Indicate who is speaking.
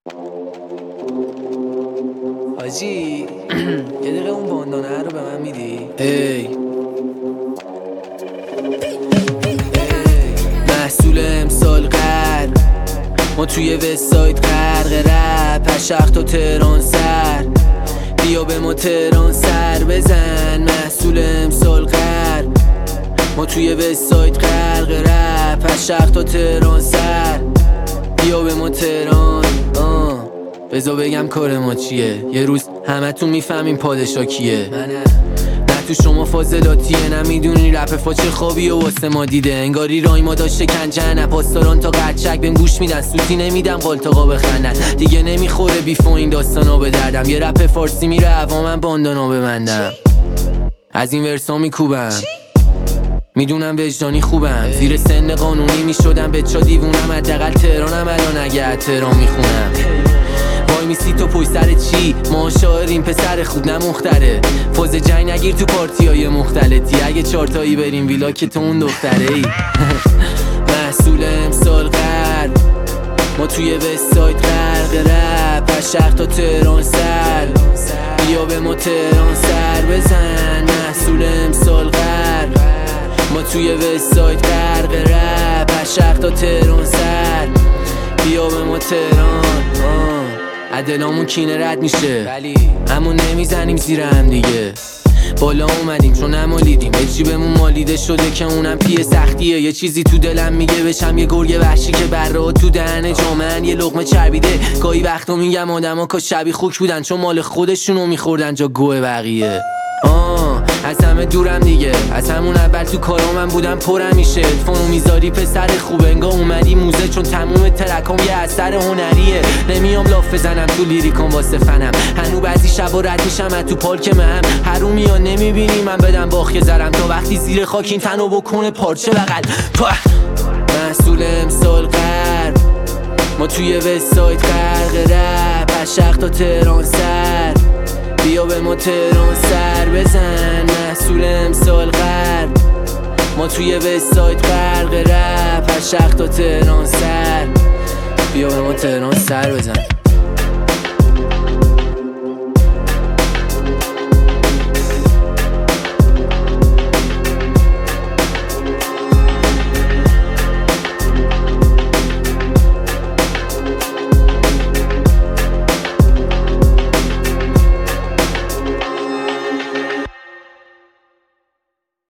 Speaker 1: حاجی یه دقیقه اون باندانه رو به من میدی؟ محصول امسال قرد ما توی وستساید غرق رپ هشخت و تهران سر بیا به ما تهران سر بزن. محصول امسال قرد ما توی وستساید غرق رپ هشخت و تهران سر بیا به ما تهران. بذار بگم کار ما چیه، یه روز همه تو میفهمیم پادشا کیه. نه تو شما فاضلاتیه، نمیدونی رپ فاچه خوابی و واسه ما دیده. انگاری رای ما داشته کنجنه پاسداران تا قرچک بهم گوش میدن، سوتی نمیدم قالتاقا بخندن. دیگه نمیخوره بیف و این داستانا به دردم، یه رپ فارسی میره هوا من باندانا ببندم. از این ورسا میکوبم میدونم وجدانی خوبم، زیر سن قانونی میشدم بچا دیوونم. حداقل تهرانم الان اگه تهران میخونم. وای میسی تو پشت سر چی؟ ما شاعریم پسر خوب نه مختره. فوز جنگ نگیر تو پارتی های مختلطی، اگه چارتایی بریم ویلا که تو اون دختره ای. محصول امسال قرد ما توی وستساید غرق رپ هشخت تا تهران سر بیا به ما تهران سر بزن. محصول امسال قرد ما توی وستساید غرق رپ هشخت تا تهران سر بیا به ما تهران. عدلامون کینه رد میشه اما نمیزنیم زیر هم دیگه. بالا اومدیم چون نمالیدیم، به جیبمون مالیده شده که اونم پیه سختیه. یه چیزی تو دلم میگه بشم یه گرگ وحشی که بره تو دهن جامعن یه لقمه چربیده. گاهی وقتا میگم آدما کاش شبیه خوک بودن چون مال خودشونو میخوردن جا گوه بقیه. از همه دورم دیگه، از همون اول تو کارا من بودم پرم میشه. ادفانو میذاری پسر خوبه انگاه اومدی موزه، چون تموم ترکام یه اثر هنریه. نمیام لاف بزنم تو لیریکام واسه فنم، هنو بعضی شبا رد میشم از تو پارک مهم. هرومیا نمیبینی من بدم باخ زرم تا وقتی زیر خاک این تنو بکنه پارچه بغل. محصول امسال قرد ما توی وستساید غرق رپ هشخت تا تهران سر بیا به ما تهران سر بزن. محصول امسال قرد ما توی وستساید غرق رپ هشخت تا تهران سر بیا به ما تهران سر بزن.